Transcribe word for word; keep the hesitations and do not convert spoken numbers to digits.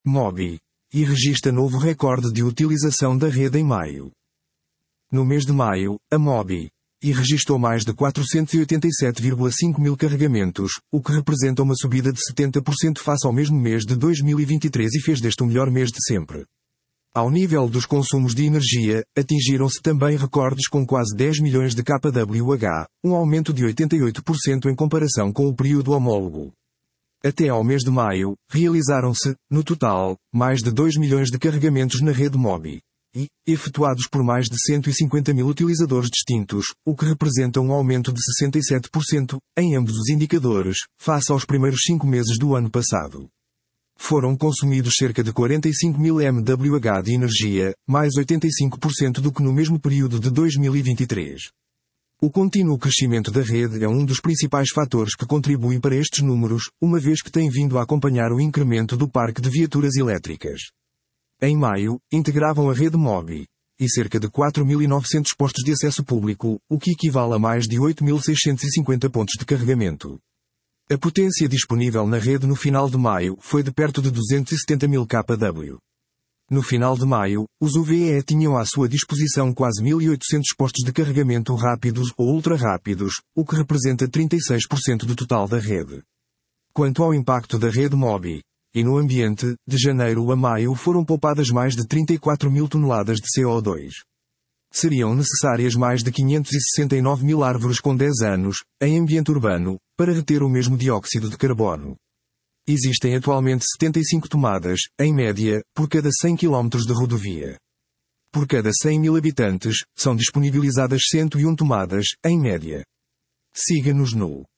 Mobi. E registra novo recorde de utilização da rede em maio. No mês de maio, a Mobi e registrou mais de quatrocentos e oitenta e sete vírgula cinco mil carregamentos, o que representa uma subida de setenta por cento face ao mesmo mês de dois mil e vinte e três e fez deste o melhor mês de sempre. Ao nível dos consumos de energia, atingiram-se também recordes com quase dez milhões de kWh, um aumento de oitenta e oito por cento em comparação com o período homólogo. Até ao mês de maio, realizaram-se, no total, mais de dois milhões de carregamentos na rede Mobi. E, efetuados por mais de cento e cinquenta mil utilizadores distintos, o que representa um aumento de sessenta e sete por cento, em ambos os indicadores, face aos primeiros cinco meses do ano passado. Foram consumidos cerca de quarenta e cinco mil megawatt de energia, mais oitenta e cinco por cento do que no mesmo período de dois mil e vinte e três. O contínuo crescimento da rede é um dos principais fatores que contribuem para estes números, uma vez que tem vindo a acompanhar o incremento do parque de viaturas elétricas. Em maio, integravam a rede Mobi e cerca de quatro mil e novecentos postos de acesso público, o que equivale a mais de oito mil seiscentos e cinquenta pontos de carregamento. A potência disponível na rede no final de maio foi de perto de duzentos e setenta mil kW. No final de maio, os U V E tinham à sua disposição quase mil e oitocentos postos de carregamento rápidos ou ultra-rápidos, o que representa trinta e seis por cento do total da rede. Quanto ao impacto da rede Mobi e no ambiente, de janeiro a maio foram poupadas mais de trinta e quatro mil toneladas de C O dois. Seriam necessárias mais de quinhentos e sessenta e nove mil árvores com dez anos, em ambiente urbano, para reter o mesmo dióxido de carbono. Existem atualmente setenta e cinco tomadas, em média, por cada cem quilómetros de rodovia. Por cada cem mil habitantes, são disponibilizadas cento e uma tomadas, em média. Siga-nos no